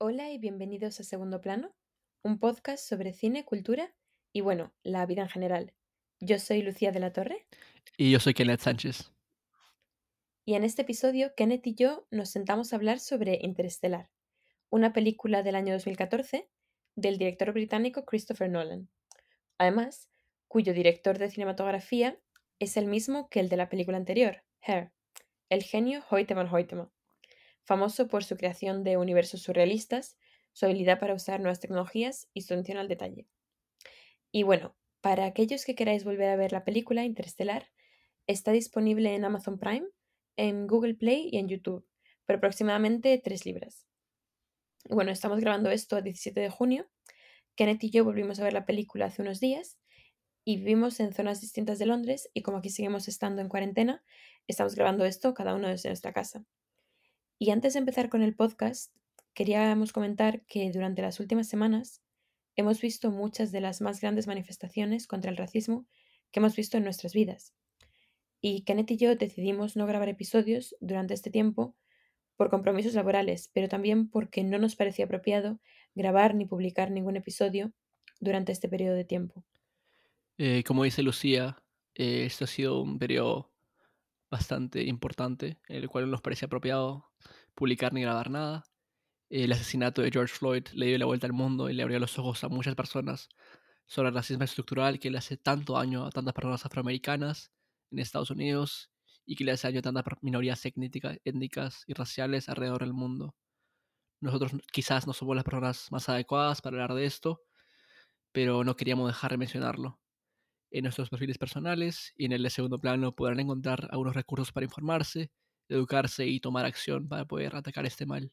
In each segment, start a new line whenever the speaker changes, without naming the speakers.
Hola y bienvenidos a Segundo Plano, un podcast sobre cine, cultura y bueno, la vida en general. Yo soy Lucía de la Torre
Y yo soy Kenneth Sánchez.
y en este episodio Kenneth y yo nos sentamos a hablar sobre Interestelar, una película del año 2014 del director británico Christopher Nolan. Además, cuyo director de cinematografía es el mismo que el de la película anterior, Her, el genio Hoyte van Hoytema, famoso por su creación de universos surrealistas, su habilidad para usar nuevas tecnologías y su atención al detalle. Y bueno, para aquellos que queráis volver a ver la película Interestelar, está disponible en Amazon Prime, en Google Play y en YouTube, por aproximadamente 3 libras. Y bueno, estamos grabando esto a 17 de junio. Kenneth y yo volvimos a ver la película hace unos días y vivimos en zonas distintas de Londres y como aquí seguimos estando en cuarentena, estamos grabando esto cada uno desde nuestra casa. Y antes de empezar con el podcast, queríamos comentar que durante las últimas semanas hemos visto muchas de las más grandes manifestaciones contra el racismo que hemos visto en nuestras vidas. Y Kenneth y yo decidimos no grabar episodios durante este tiempo por compromisos laborales, pero también porque no nos parecía apropiado grabar ni publicar ningún episodio durante este periodo de tiempo.
Como dice Lucía, este ha sido un periodo bastante importante, en el cual no nos parece apropiado publicar ni grabar nada. El asesinato de George Floyd le dio la vuelta al mundo y le abrió los ojos a muchas personas sobre el racismo estructural que le hace tanto daño a tantas personas afroamericanas en Estados Unidos y que le hace daño a tantas minorías étnicas y raciales alrededor del mundo. Nosotros quizás no somos las personas más adecuadas para hablar de esto, pero no queríamos dejar de mencionarlo. En nuestros perfiles personales y en el de segundo plano podrán encontrar algunos recursos para informarse, educarse y tomar acción para poder atacar este mal.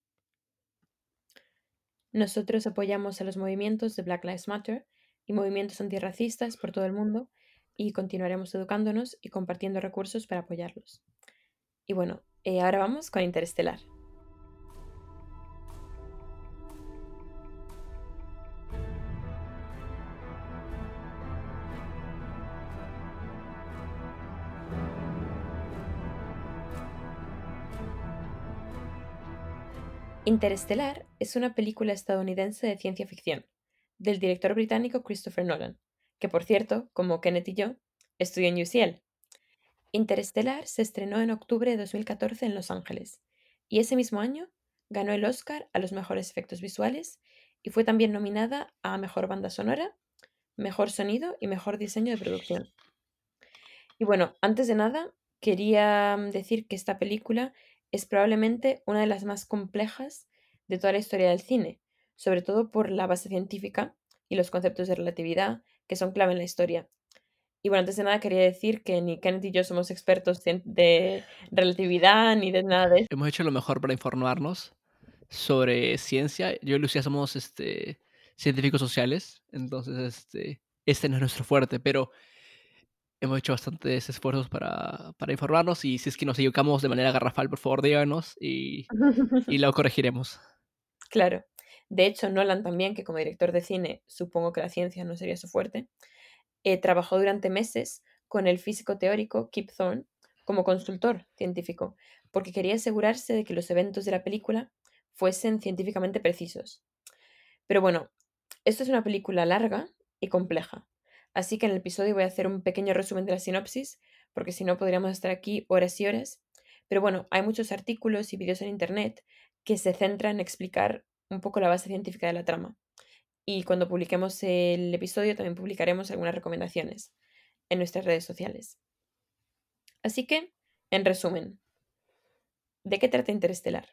Nosotros apoyamos a los movimientos de Black Lives Matter y movimientos antirracistas por todo el mundo y continuaremos educándonos y compartiendo recursos para apoyarlos. Y bueno, ahora vamos con Interestelar. Interestelar es una película estadounidense de ciencia ficción, del director británico Christopher Nolan, que por cierto, como Kenneth y yo, estudió en UCL. Interestelar se estrenó en octubre de 2014 en Los Ángeles, y ese mismo año ganó el Oscar a los mejores efectos visuales y fue también nominada a Mejor Banda Sonora, Mejor Sonido y Mejor Diseño de Producción. Y bueno, antes de nada, quería decir que esta película es probablemente una de las más complejas de toda la historia del cine, sobre todo por la base científica y los conceptos de relatividad que son clave en la historia. Y bueno, antes de nada quería decir que ni Kenneth y yo somos expertos de relatividad ni de nada de eso.
Hemos hecho lo mejor para informarnos sobre ciencia. Yo y Lucía somos científicos sociales, entonces este no es nuestro fuerte, pero hemos hecho bastantes esfuerzos para informarnos y si es que nos equivocamos de manera garrafal, por favor díganos y lo corregiremos.
Claro. De hecho, Nolan también, que como director de cine supongo que la ciencia no sería su fuerte, trabajó durante meses con el físico teórico Kip Thorne como consultor científico, porque quería asegurarse de que los eventos de la película fuesen científicamente precisos. Pero bueno, esto es una película larga y compleja, así que en el episodio voy a hacer un pequeño resumen de la sinopsis, porque si no podríamos estar aquí horas y horas. Pero bueno, hay muchos artículos y vídeos en internet que se centran en explicar un poco la base científica de la trama. Y cuando publiquemos el episodio también publicaremos algunas recomendaciones en nuestras redes sociales. Así que, en resumen, ¿de qué trata Interestelar?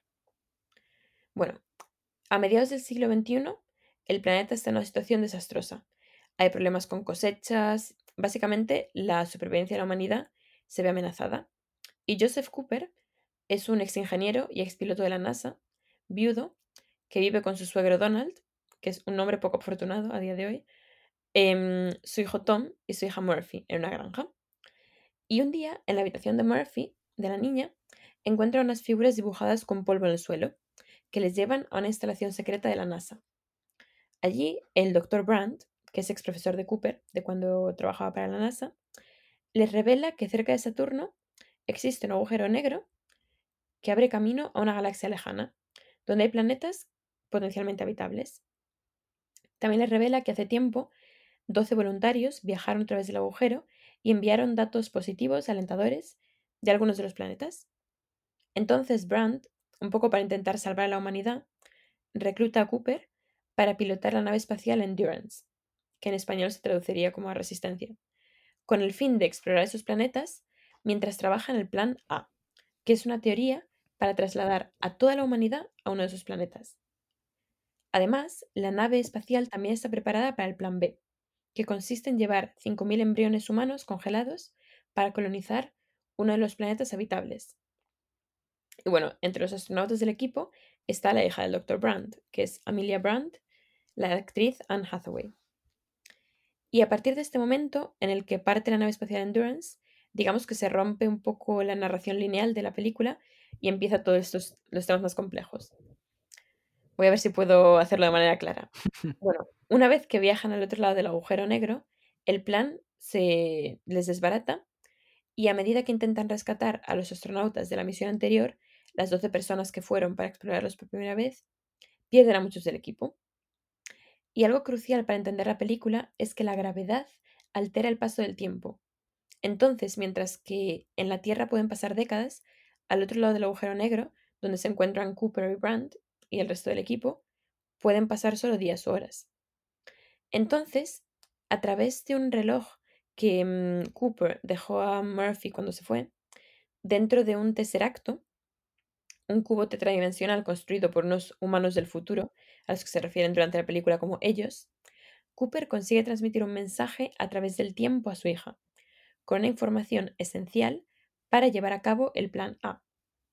Bueno, a mediados del siglo XXI, el planeta está en una situación desastrosa. Hay problemas con cosechas, básicamente la supervivencia de la humanidad se ve amenazada. Y Joseph Cooper es un ex ingeniero y ex piloto de la NASA, viudo, que vive con su suegro Donald, que es un hombre poco afortunado a día de hoy, su hijo Tom y su hija Murphy en una granja. Y un día, en la habitación de Murphy, de la niña, encuentra unas figuras dibujadas con polvo en el suelo, que les llevan a una instalación secreta de la NASA. Allí, el doctor Brandt, que es ex profesor de Cooper, de cuando trabajaba para la NASA, les revela que cerca de Saturno existe un agujero negro que abre camino a una galaxia lejana, donde hay planetas potencialmente habitables. También les revela que hace tiempo 12 voluntarios viajaron a través del agujero y enviaron datos positivos alentadores de algunos de los planetas. Entonces Brandt, un poco para intentar salvar a la humanidad, recluta a Cooper para pilotar la nave espacial Endurance, que en español se traduciría como Resistencia, con el fin de explorar esos planetas mientras trabaja en el Plan A, que es una teoría para trasladar a toda la humanidad a uno de esos planetas. Además, la nave espacial también está preparada para el Plan B, que consiste en llevar 5.000 embriones humanos congelados para colonizar uno de los planetas habitables. Y bueno, entre los astronautas del equipo está la hija del Dr. Brandt, que es Amelia Brandt, la actriz Anne Hathaway. Y a partir de este momento en el que parte la nave espacial Endurance, digamos que se rompe un poco la narración lineal de la película y empieza todos los temas más complejos. Voy a ver si puedo hacerlo de manera clara. Bueno, una vez que viajan al otro lado del agujero negro, el plan se les desbarata y a medida que intentan rescatar a los astronautas de la misión anterior, las 12 personas que fueron para explorarlos por primera vez, pierden a muchos del equipo. Y algo crucial para entender la película es que la gravedad altera el paso del tiempo. Entonces, mientras que en la Tierra pueden pasar décadas, al otro lado del agujero negro, donde se encuentran Cooper y Brandt y el resto del equipo, pueden pasar solo días o horas. Entonces, a través de un reloj que Cooper dejó a Murphy cuando se fue, dentro de un tesseracto, un cubo tetradimensional construido por unos humanos del futuro, a los que se refieren durante la película como ellos, Cooper consigue transmitir un mensaje a través del tiempo a su hija, con una información esencial para llevar a cabo el plan A.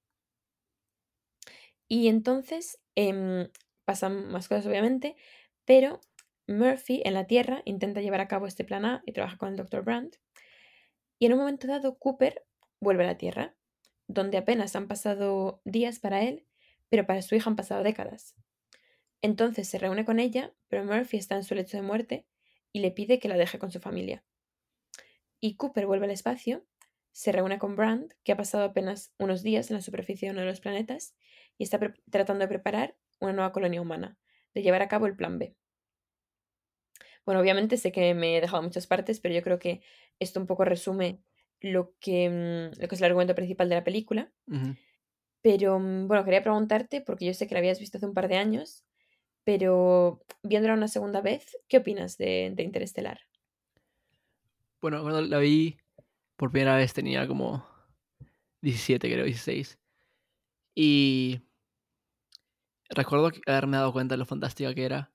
Y entonces pasan más cosas, obviamente, pero Murphy en la Tierra intenta llevar a cabo este plan A y trabaja con el Dr. Brandt. Y en un momento dado, Cooper vuelve a la Tierra, donde apenas han pasado días para él, pero para su hija han pasado décadas. Entonces se reúne con ella, pero Murphy está en su lecho de muerte y le pide que la deje con su familia. Y Cooper vuelve al espacio, se reúne con Brandt, que ha pasado apenas unos días en la superficie de uno de los planetas, y está tratando de preparar una nueva colonia humana, de llevar a cabo el plan B. Bueno, obviamente sé que me he dejado muchas partes, pero yo creo que esto un poco resume lo que es el argumento principal de la película.
Ujú.
Pero bueno, quería preguntarte, porque yo sé que la habías visto hace un par de años, pero viéndola una segunda vez, ¿qué opinas de Interestelar?
Bueno, cuando la vi por primera vez tenía como 17, creo, 16. Y recuerdo haberme dado cuenta de lo fantástica que era.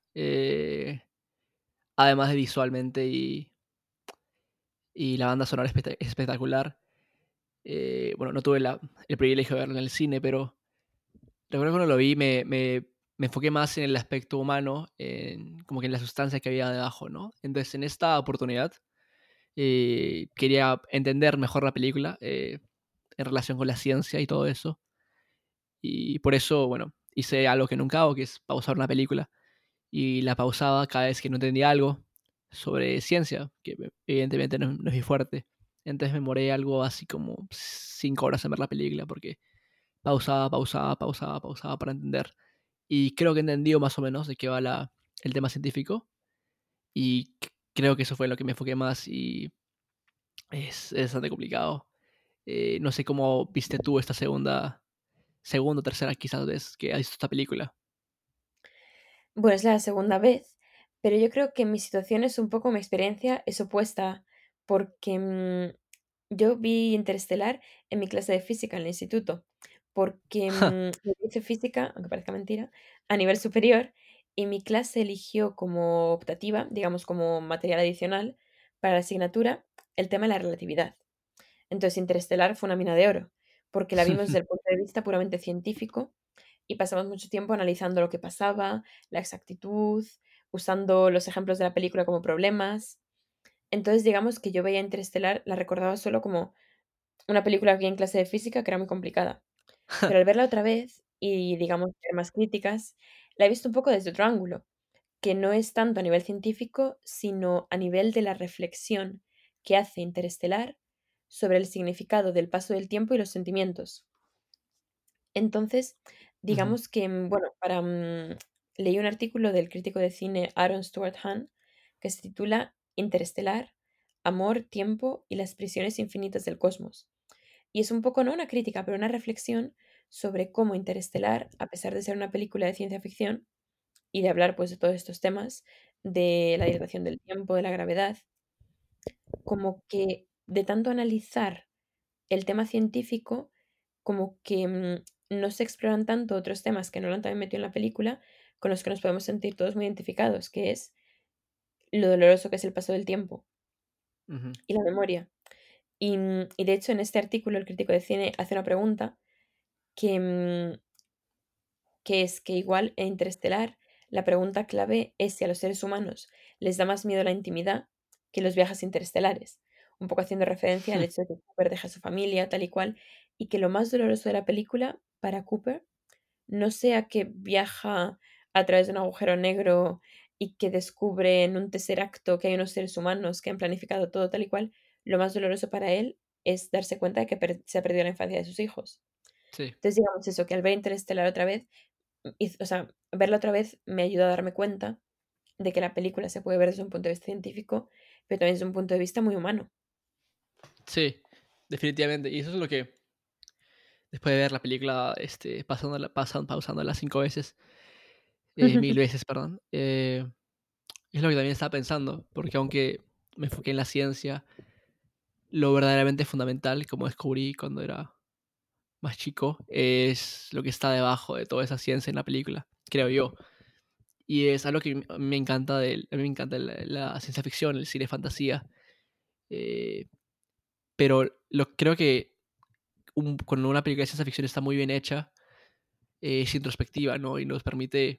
Además de visualmente y la banda sonora espectacular. Bueno, no tuve el privilegio de verlo en el cine, pero recuerdo que cuando lo vi me enfoqué más en el aspecto humano, como que en la sustancia que había debajo, ¿no? Entonces, en esta oportunidad quería entender mejor la película en relación con la ciencia y todo eso. Y por eso, bueno, hice algo que nunca hago, que es pausar una película. Y la pausaba cada vez que no entendía algo sobre ciencia, que evidentemente no es mi fuerte. Entonces me moré algo así como 5 horas en ver la película, porque pausaba para entender. Y creo que he entendido más o menos de qué va el tema científico. Y creo que eso fue lo que me enfoqué más y es bastante complicado. No sé cómo viste tú esta segunda o tercera quizás vez que has visto esta película.
Bueno, es la segunda vez, pero yo creo que mi situación es un poco, mi experiencia es opuesta, porque yo vi Interestelar en mi clase de física en el instituto, porque yo hice física, aunque parezca mentira, a nivel superior, y mi clase eligió como optativa, digamos como material adicional, para la asignatura, el tema de la relatividad. Entonces, Interestelar fue una mina de oro, porque la vimos desde el punto de vista puramente científico y pasamos mucho tiempo analizando lo que pasaba, la exactitud, usando los ejemplos de la película como problemas. Entonces, digamos que yo veía Interestelar, la recordaba solo como una película que vi en clase de física que era muy complicada. Pero al verla otra vez y, digamos, ser más críticas, la he visto un poco desde otro ángulo, que no es tanto a nivel científico, sino a nivel de la reflexión que hace Interestelar sobre el significado del paso del tiempo y los sentimientos. Entonces,
Ujú.
digamos que, bueno, para leí un artículo del crítico de cine Aaron Stewart Hahn que se titula Interestelar, Amor, Tiempo y las prisiones infinitas del cosmos. Y es un poco, no una crítica, pero una reflexión sobre cómo Interestelar, a pesar de ser una película de ciencia ficción y de hablar pues de todos estos temas, de la dilatación del tiempo, de la gravedad, como que de tanto analizar el tema científico, como que no se exploran tanto otros temas que Nolan también metió en la película, con los que nos podemos sentir todos muy identificados, que es lo doloroso que es el paso del tiempo
Ujú.
y la memoria. Y de hecho, en este artículo, el crítico de cine hace una pregunta que, que es que igual en Interestelar, la pregunta clave es si a los seres humanos les da más miedo la intimidad que los viajes interestelares. Un poco haciendo referencia al hecho de que Cooper deja a su familia, tal y cual, y que lo más doloroso de la película para Cooper no sea que viaja a través de un agujero negro y que descubre en un tercer acto que hay unos seres humanos que han planificado todo tal y cual, lo más doloroso para él es darse cuenta de que se ha perdido la infancia de sus hijos.
Sí,
Entonces, digamos eso, que al ver Interestelar otra vez, o sea, verla otra vez me ayuda a darme cuenta de que la película se puede ver desde un punto de vista científico, pero también desde un punto de vista muy humano.
sí, definitivamente. Y eso es lo que, después de ver la película, pausándola 5 veces, 1000 veces, perdón, es lo que también estaba pensando, porque aunque me enfoqué en la ciencia, lo verdaderamente fundamental, como descubrí cuando era más chico, es lo que está debajo de toda esa ciencia en la película, creo yo. Y es algo que me encanta a mí me encanta la ciencia ficción, el cine fantasía. eh, pero creo que cuando una película de ciencia ficción está muy bien hecha, es introspectiva, ¿no? Y nos permite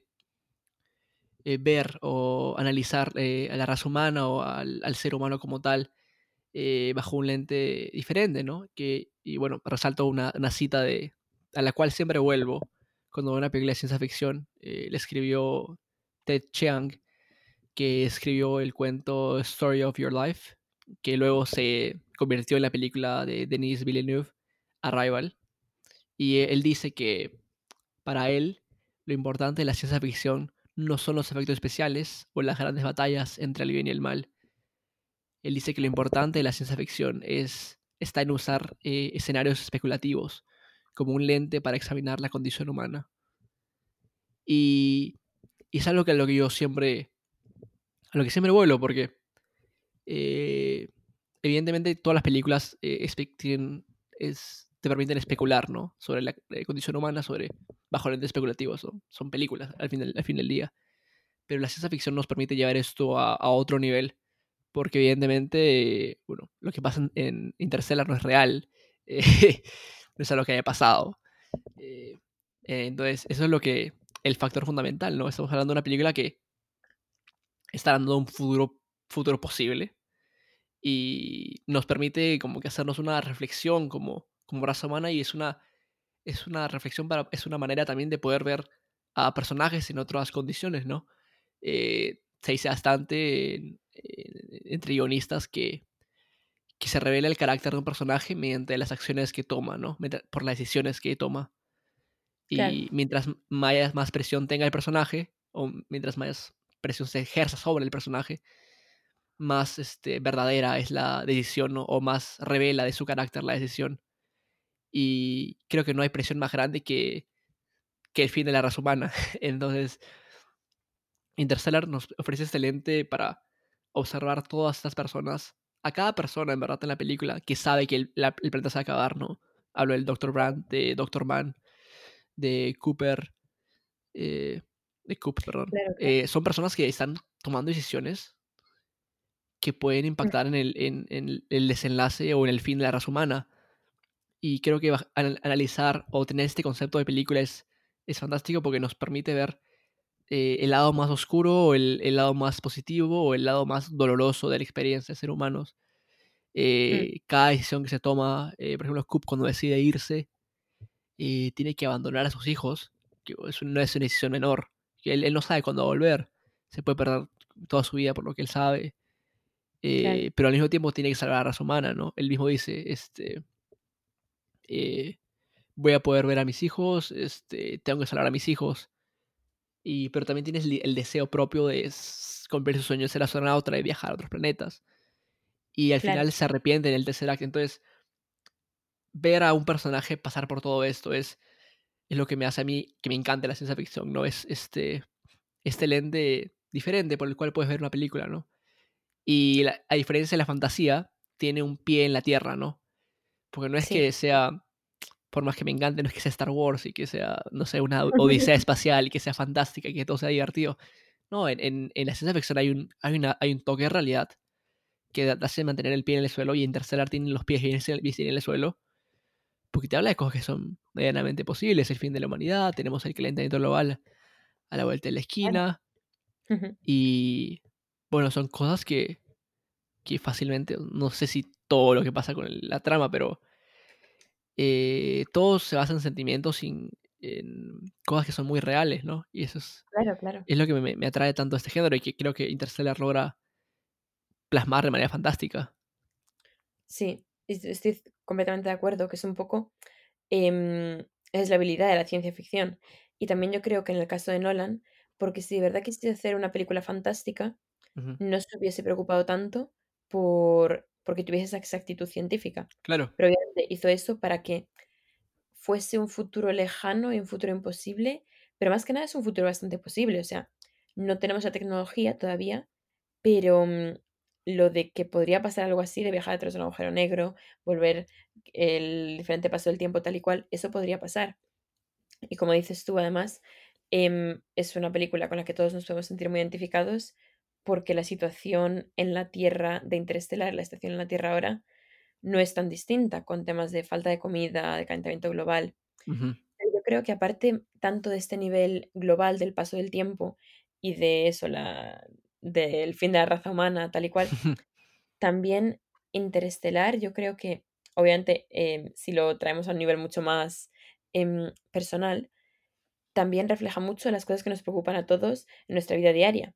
ver o analizar a la raza humana o al ser humano como tal, bajo un lente diferente, ¿no? Y bueno, resalto una cita a la cual siempre vuelvo cuando veo una película de ciencia ficción. Le escribió Ted Chiang, que escribió el cuento Story of Your Life, que luego se convirtió en la película de Denis Villeneuve, Arrival. Y él dice que para él lo importante de la ciencia ficción no son los efectos especiales o las grandes batallas entre el bien y el mal. Él dice que lo importante de la ciencia ficción está en usar escenarios especulativos como un lente para examinar la condición humana. Y, y es algo que a lo que siempre vuelvo, porque eh, evidentemente todas las películas te permiten especular, ¿no? Sobre la condición humana, bajo lentes especulativos. Son películas al fin del día. Pero la ciencia ficción nos permite llevar esto a otro nivel, porque evidentemente, bueno, lo que pasa en Interstellar no es real, eh, no es algo que haya pasado. eh, entonces, eso es el factor fundamental, ¿no? Estamos hablando de una película que está dando un futuro posible y nos permite como que hacernos una reflexión como raza humana, y es una reflexión es una manera también de poder ver a personajes en otras condiciones, ¿no? Se dice bastante entre guionistas que se revela el carácter de un personaje mediante las acciones que toma, ¿no? Por las decisiones que toma.
Claro,
Y mientras más presión tenga el personaje, o mientras más presión se ejerza sobre el personaje, más verdadera es la decisión, ¿no? O más revela de su carácter la decisión. Y creo que no hay presión más grande que el fin de la raza humana. Entonces, Interstellar nos ofrece este lente para observar todas estas personas, a cada persona en verdad en la película, que sabe que el planeta se va a acabar, ¿no? Hablo del Doctor Brandt, de Doctor Mann, de Cooper, de Coop, perdón.
claro, claro.
Son personas que están tomando decisiones que pueden
Mm,
impactar en el desenlace o en el fin de la raza humana. Y creo que analizar o tener este concepto de película es fantástico, porque nos permite ver el lado más oscuro o el lado más positivo o el lado más doloroso de la experiencia de ser humanos.
mm,
Cada decisión que se toma, por ejemplo, Coop cuando decide irse, tiene que abandonar a sus hijos, que no es una decisión menor, que él no sabe cuándo va a volver, se puede perder toda su vida por lo que él sabe,
claro,
pero al mismo tiempo tiene que salvar a la raza humana, ¿no? Él mismo dice, eh, voy a poder ver a mis hijos, tengo que salvar a mis hijos. pero también tienes el deseo propio de cumplir sus sueños, ser astronauta y viajar a otros planetas. Y al
Claro,
final se arrepiente en el tercer acto. Entonces, ver a un personaje pasar por todo esto es lo que me hace a mí que me encante la ciencia ficción, ¿no? Es este lente diferente por el cual puedes ver una película, ¿no? Y a diferencia de la fantasía, tiene un pie en la tierra, ¿no? Porque no es
sí.
que sea, por más que me encante, no es que sea Star Wars y que sea, no sé, una odisea espacial y que sea fantástica y que todo sea divertido. No, en la ciencia ficción hay un toque de realidad que te hace mantener el pie en el suelo, y Interstellar tiene los pies bien en el suelo, porque te habla de cosas que son medianamente posibles: el fin de la humanidad, tenemos el calentamiento global a la vuelta de la
Claro.
esquina,
Ujú.
y bueno, son cosas que fácilmente, no sé si todo lo que pasa con la trama, pero todo se basa en sentimientos, en cosas que son muy reales, ¿no? Y eso
Claro, claro.
es lo que me atrae tanto a este género, y que creo que Interstellar logra plasmar de manera fantástica.
Sí, estoy completamente de acuerdo, que es un poco, es la habilidad de la ciencia ficción. Y también yo creo que en el caso de Nolan, porque si de verdad quisiese hacer una película fantástica,
Ujú.
no se hubiese preocupado tanto porque tuviese esa exactitud científica.
Claro.
Pero obviamente hizo eso para que fuese un futuro lejano y un futuro imposible, pero más que nada es un futuro bastante posible. O sea, no tenemos la tecnología todavía, pero lo de que podría pasar algo así, de viajar detrás de un agujero negro, volver el diferente paso del tiempo tal y cual, eso podría pasar. Y como dices tú, además, es una película con la que todos nos podemos sentir muy identificados porque la situación en la Tierra de Interestelar, la estación en la Tierra ahora, no es tan distinta, con temas de falta de comida, de calentamiento global.
Ujú.
Pero yo creo que aparte tanto de este nivel global del paso del tiempo y de eso, del fin de la raza humana, tal y cual, también Interestelar, yo creo que, obviamente, si lo traemos a un nivel mucho más personal, también refleja mucho las cosas que nos preocupan a todos en nuestra vida diaria.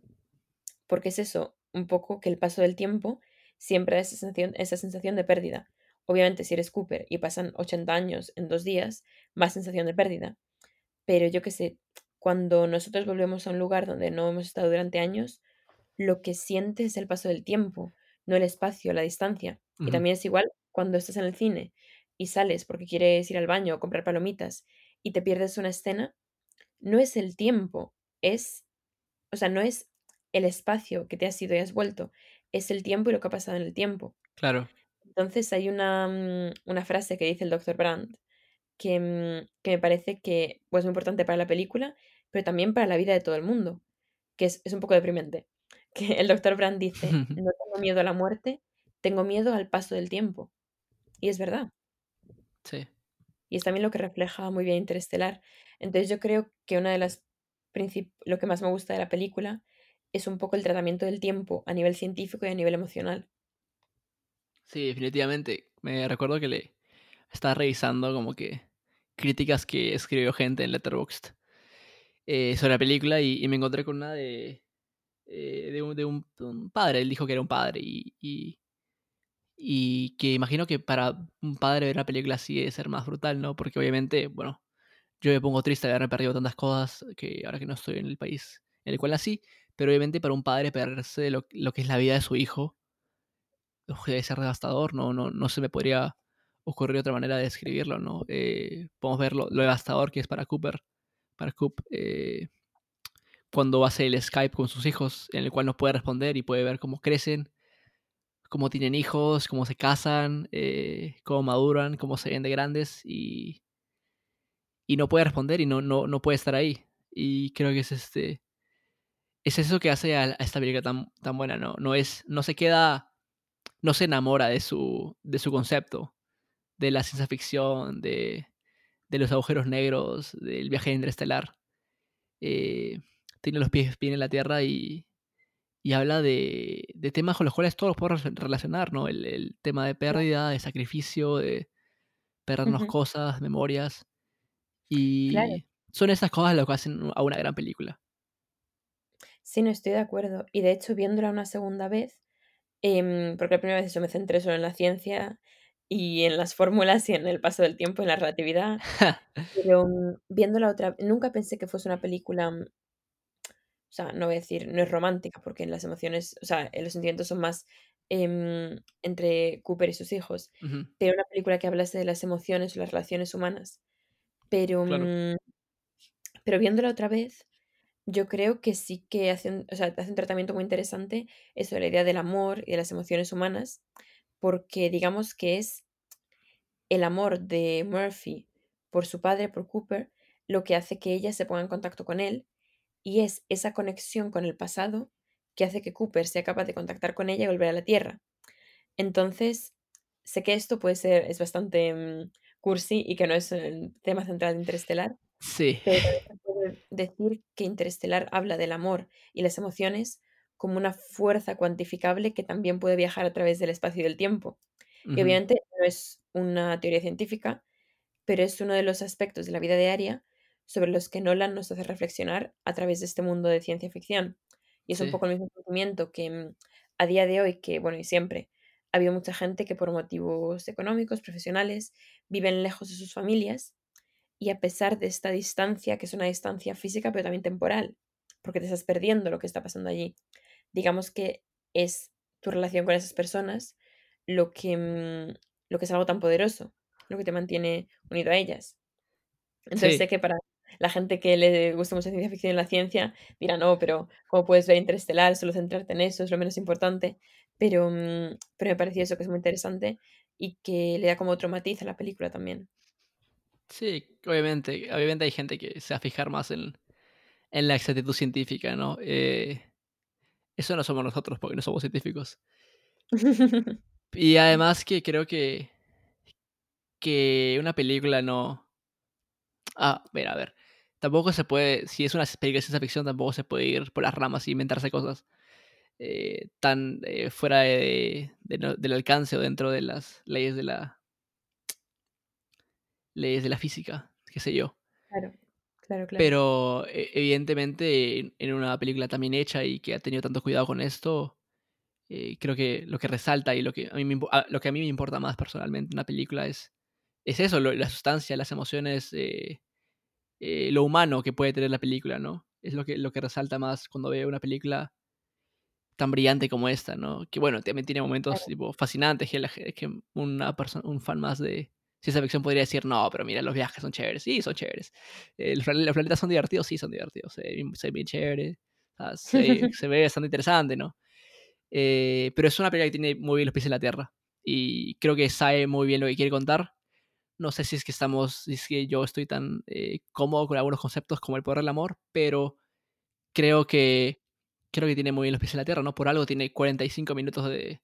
Porque es eso, un poco que el paso del tiempo siempre da esa sensación de pérdida. Obviamente, si eres Cooper y pasan 80 años en 2 días, más sensación de pérdida. Pero yo qué sé, cuando nosotros volvemos a un lugar donde no hemos estado durante años, lo que sientes es el paso del tiempo, no el espacio, la distancia. Y
Ujú.
también es igual cuando estás en el cine y sales porque quieres ir al baño o comprar palomitas y te pierdes una escena, no es el tiempo, es, o sea, no es el espacio que te has ido y has vuelto, es el tiempo y lo que ha pasado en el tiempo.
Claro.
Entonces hay una frase que dice el doctor Brandt que me parece que, pues, es muy importante para la película, pero también para la vida de todo el mundo, que es un poco deprimente. Que el doctor Brandt dice: "No tengo miedo a la muerte, tengo miedo al paso del tiempo". Y es verdad,
Sí.
y es también lo que refleja muy bien Interestelar. Entonces, yo creo que una de las lo que más me gusta de la película es un poco el tratamiento del tiempo a nivel científico y a nivel emocional.
Sí, definitivamente. Me recuerdo que le estaba revisando como que críticas que escribió gente en Letterboxd sobre la película, y me encontré con una de un padre. Él dijo que era un padre, y que imagino que para un padre ver una película así debe ser más brutal, ¿no? Porque obviamente, bueno, yo me pongo triste de haberme perdido tantas cosas que ahora que no estoy en el país en el cual nací, pero obviamente para un padre perderse lo que es la vida de su hijo, debe ser devastador. No se me podría ocurrir otra manera de describirlo, ¿no? Podemos ver lo devastador que es para Cooper, para Coop, cuando hace el Skype con sus hijos, en el cual no puede responder y puede ver cómo crecen, cómo tienen hijos, cómo se casan, cómo maduran, cómo se ven de grandes, y no puede responder, y no puede estar ahí. Y creo que es eso que hace a esta película tan buena, ¿no? No se enamora de su concepto, de la ciencia ficción, de los agujeros negros, del viaje interestelar. Eh, Tiene los pies bien en la tierra, y habla de temas con los cuales todos los podemos relacionar, ¿no? El tema de
Claro.
pérdida, de sacrificio, de perdernos
Ujú.
cosas, memorias,
Claro.
y son esas cosas lo que hacen a una gran película.
Sí, no, estoy de acuerdo. Y de hecho, viéndola una segunda vez, porque la primera vez eso me centré solo en la ciencia y en las fórmulas y en el paso del tiempo, en la relatividad, pero, viéndola otra nunca pensé que fuese una película, o sea, no voy a decir, no es romántica, porque las emociones, o sea, los sentimientos son más, entre Cooper y sus hijos,
Ujú,
pero una película que hablase de las emociones o las relaciones humanas. Pero,
claro.
pero viéndola otra vez, yo creo que sí que o sea, hace un tratamiento muy interesante eso de la idea del amor y de las emociones humanas, porque digamos que es el amor de Murphy por su padre, por Cooper, lo que hace que ella se ponga en contacto con él, y es esa conexión con el pasado que hace que Cooper sea capaz de contactar con ella y volver a la Tierra. Entonces, sé que esto es bastante, cursi y que no es el tema central de Interestelar,
Sí,
pero también se puede decir que Interestelar habla del amor y las emociones como una fuerza cuantificable que también puede viajar a través del espacio y del tiempo. Y
ujú,
obviamente no es una teoría científica, pero es uno de los aspectos de la vida diaria sobre los que Nolan nos hace reflexionar a través de este mundo de ciencia ficción. Y es un
sí,
poco el mismo sentimiento que, a día de hoy, que bueno, y siempre, ha habido mucha gente que por motivos económicos, profesionales, viven lejos de sus familias, y a pesar de esta distancia, que es una distancia física, pero también temporal, porque te estás perdiendo lo que está pasando allí. Digamos que es tu relación con esas personas lo que, lo que es algo tan poderoso, lo que te mantiene unido a ellas. Entonces sé
sí,
que para la gente que le gusta mucho ciencia ficción y la ciencia dirá: "No, pero ¿cómo puedes ver Interestelar? Solo centrarte en eso, es lo menos importante". Pero me pareció eso, que es muy interesante y que le da como otro matiz a la película también.
sí, obviamente hay gente que se va a fijar más en la exactitud científica, ¿no? Eso no somos nosotros, porque no somos científicos. Y además que creo que una película no mira, a ver, tampoco se puede si es una película de ciencia ficción, tampoco se puede ir por las ramas y inventarse cosas, tan, fuera del alcance o dentro de las leyes de la física, qué sé yo.
Claro, claro, claro.
Pero, evidentemente, en una película tan bien hecha y que ha tenido tanto cuidado con esto, creo que lo que resalta y lo que a mí me importa más personalmente en una película es eso, la sustancia, las emociones, lo humano que puede tener la película, ¿no? Es lo que resalta más cuando veo una película tan brillante como esta, ¿no? Que bueno, también tiene momentos
Claro.
tipo fascinantes que un fan más de ciencia ficción podría decir: "No, pero mira, los viajes son chéveres". Sí, son chéveres. Los planetas son divertidos, sí, son divertidos. Se ve bien chévere, se ve bastante interesante, ¿no? Pero es una película que tiene muy bien los pies en la tierra y creo que sabe muy bien lo que quiere contar. No sé si es que yo estoy tan, cómodo con algunos conceptos como el poder del amor, pero creo que creo que tiene muy bien los pies en la tierra, ¿no? Por algo tiene 45 minutos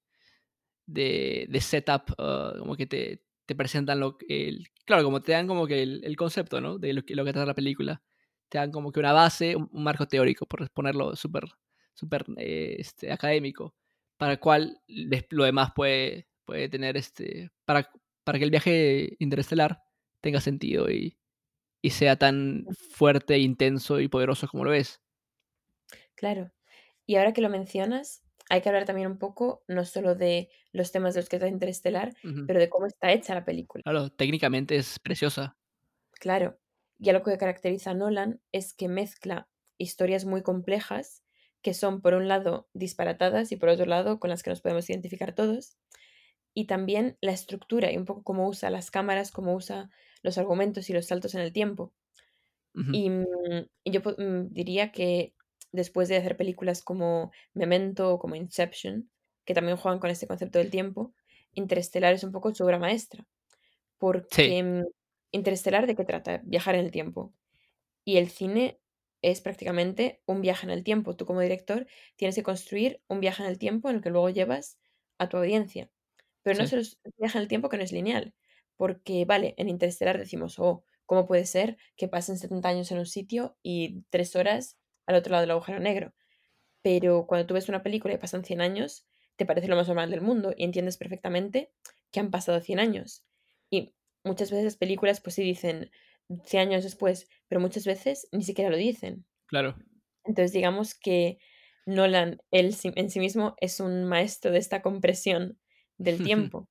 de setup, como que te presentan claro, como te dan como que el concepto, ¿no? De lo que trata la película. Te dan como que una base, un marco teórico, por ponerlo súper, académico, para el cual lo demás puede tener, para que el viaje interestelar tenga sentido y sea tan fuerte, intenso y poderoso como lo es.
Claro. Y ahora que lo mencionas, hay que hablar también un poco, no solo de los temas de los que trata Interestelar,
Ujú.
pero de cómo está hecha la película.
Claro, técnicamente es preciosa.
Claro. Y algo que caracteriza a Nolan es que mezcla historias muy complejas, que son, por un lado, disparatadas y por otro lado, con las que nos podemos identificar todos. Y también la estructura y un poco cómo usa las cámaras, cómo usa los argumentos y los saltos en el tiempo.
Ujú.
Y yo diría que después de hacer películas como Memento o como Inception, que también juegan con este concepto del tiempo, Interestelar es un poco su obra maestra,
Sí,
porque, Interestelar, ¿de qué trata? Viajar en el tiempo. Y el cine es prácticamente un viaje en el tiempo. Tú como director tienes que construir un viaje en el tiempo en el que luego llevas a tu audiencia. Pero no
sí,
solo es un viaje en el tiempo que no es lineal, porque vale, en Interestelar decimos: "Oh, ¿cómo puede ser que pasen 70 años en un sitio y 3 horas al otro lado del agujero negro?". Pero cuando tú ves una película y pasan 100 años, te parece lo más normal del mundo y entiendes perfectamente que han pasado 100 años. Y muchas veces las películas, pues sí dicen 100 años después, pero muchas veces ni siquiera lo dicen.
claro.
Entonces, digamos que Nolan, él en sí mismo es un maestro de esta compresión del tiempo.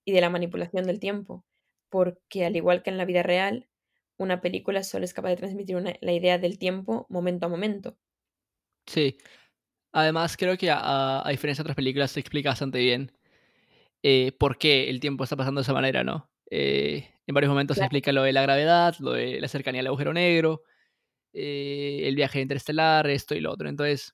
y de la manipulación del tiempo, porque al igual que en la vida real, una película solo es capaz de transmitir la idea del tiempo momento a momento.
Sí. Además, creo que a diferencia de otras películas se explica bastante bien por qué el tiempo está pasando de esa manera, ¿no? En varios momentos se
Claro,
explica lo de la gravedad, lo de la cercanía al agujero negro, el viaje interestelar, esto y lo otro. Entonces,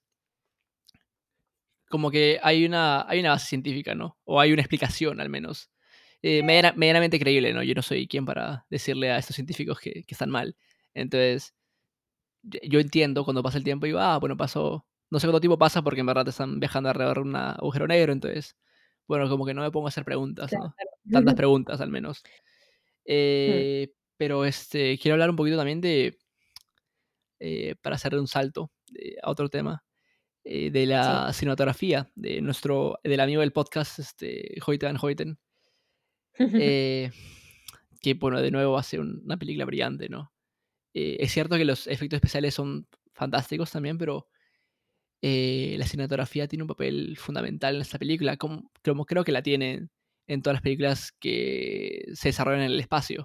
como que hay una base científica, ¿no? O hay una explicación, al menos. Medianamente creíble, ¿no? Yo no soy quien para decirle a estos científicos que están mal. Entonces, yo entiendo cuando pasa el tiempo y digo, bueno, pasó, no sé cuánto tiempo pasa porque en verdad te están viajando alrededor de un agujero negro, entonces, bueno, como que no me pongo a hacer preguntas,
claro,
¿no?
claro.
Tantas preguntas al menos.
Mm,
Pero quiero hablar un poquito también para hacer un salto a otro tema, de
sí.
la cinematografía del amigo del podcast, Hoyte van Hoyten, eh, que, bueno, de nuevo hace una película brillante, ¿no? Es cierto que los efectos especiales son fantásticos también, pero la cinematografía tiene un papel fundamental en esta película, como creo que la tiene en todas las películas que se desarrollan en el espacio.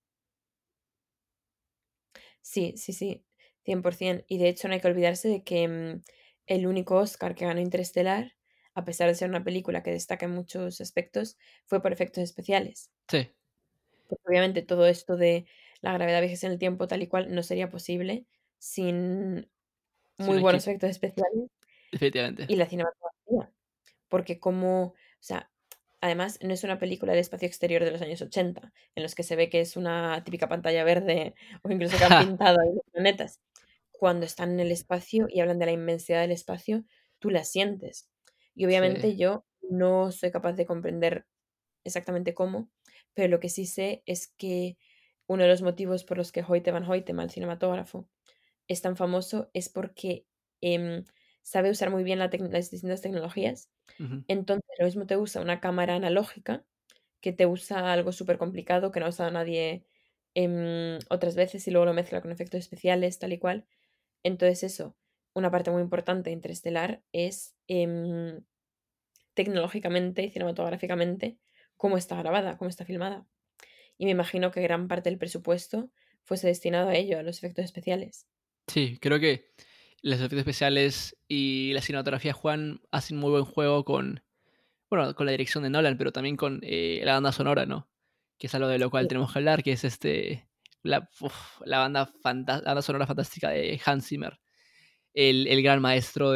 Sí, sí, sí, 100%. Y de hecho no hay que olvidarse de que el único Oscar que ganó Interestelar, a pesar de ser una película que destaca en muchos aspectos, fue por efectos especiales.
Sí,
Porque obviamente todo esto de la gravedad, viajes en el tiempo, tal y cual, no sería posible sin
sí,
muy
un
buenos
equipo,
efectos especiales
definitivamente.
y la cinematografía. Porque como, o sea, además no es una película del espacio exterior de los años 80, en los que se ve que es una típica pantalla verde o incluso que han pintado ahí los planetas. Cuando están en el espacio y hablan de la inmensidad del espacio, tú la sientes. Y
Sí,
obviamente yo no soy capaz de comprender exactamente cómo, pero lo que sí sé es que uno de los motivos por los que Hoyte van Hoytema, el cinematógrafo, es tan famoso es porque em, sabe usar muy bien las distintas tecnologías.
ujú,
Entonces, lo mismo te usa una cámara analógica que te usa algo súper complicado que no ha usado nadie otras veces y luego lo mezcla con efectos especiales, tal y cual. Entonces, eso, una parte muy importante de Interestelar es tecnológicamente y cinematográficamente cómo está grabada, cómo está filmada. Y me imagino que gran parte del presupuesto fuese destinado a ello, a los efectos especiales.
sí, creo que los efectos especiales y la cinematografía hacen muy buen juego bueno, con la dirección de Nolan, pero también con la banda sonora, ¿no? Que es algo de lo cual
Sí,
tenemos que hablar, que es la la banda sonora fantástica de Hans Zimmer, el gran maestro